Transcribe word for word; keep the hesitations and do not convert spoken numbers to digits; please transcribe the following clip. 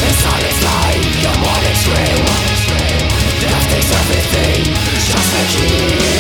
In silence lie, your morning scream. Death takes everything, just like you.